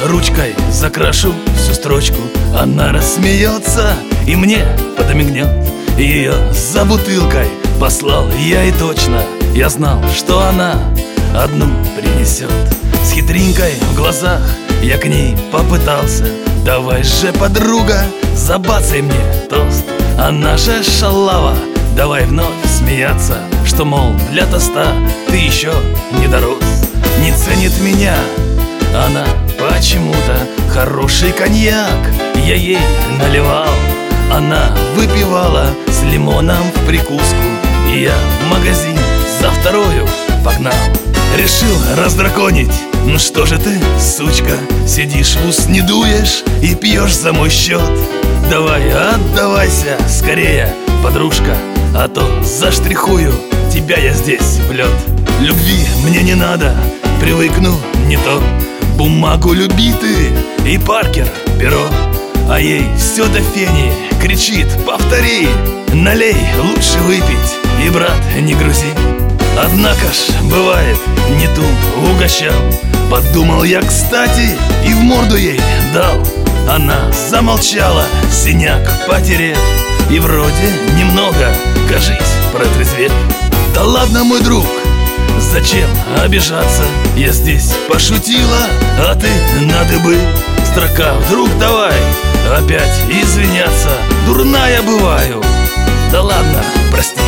ручкой закрашу всю строчку. Она рассмеется и мне подмигнет. Ее за бутылкой послал я, и точно я знал, что она одну принесет. С хитринкой в глазах я к ней попытался: давай же, подруга, забацай мне тост. Она же шалава, давай вновь смеяться, что, мол, для тоста ты еще не дорос. Не ценит меня она почему-то, хороший коньяк я ей наливал. Она выпивала с лимоном в прикуску, и я в магазин за вторую погнал. Решил раздраконить: ну что же ты, сучка, сидишь, в ус не дуешь и пьешь за мой счет. Давай, отдавайся скорее, подружка, а то заштрихую тебя я здесь в лед. Любви мне не надо, привыкну не то. Бумагу люби ты и Паркер перо. А ей все до фени кричит: повтори, налей, лучше выпить, и, брат, не грузи. Однако ж, бывает, не ту угощал. Подумал я, кстати, и в морду ей дал. Она замолчала, синяк потерев, и вроде немного, кажись, протрезвев. Да ладно, мой друг, зачем обижаться? Я здесь пошутила, а ты надо бы. Строка вдруг давай опять извиняться. Дурная бываю, да ладно, прости.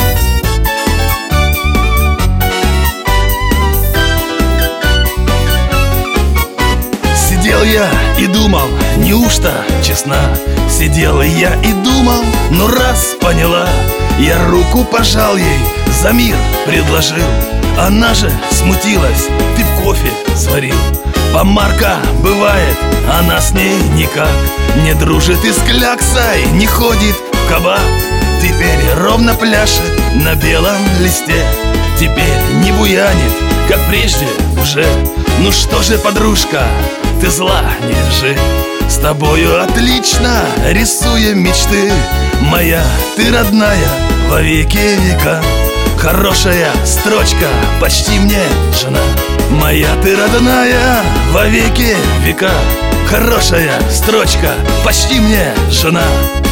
Сидел я и думал, неужто честна? Сидел я и думал, ну раз поняла. Я руку пожал ей, за мир предложил. Она же смутилась: ты б кофе сварил. Помарка бывает, она с ней никак не дружит, и с кляксой не ходит в кабак. Теперь ровно пляшет на белом листе, теперь не буянит, как прежде уже. Ну что же, подружка, ты зла не держи, с тобою отлично рисуем мечты. Моя ты родная во веки века, хорошая строчка, почти мне жена. Моя ты родная во веки века, хорошая строчка, почти мне жена.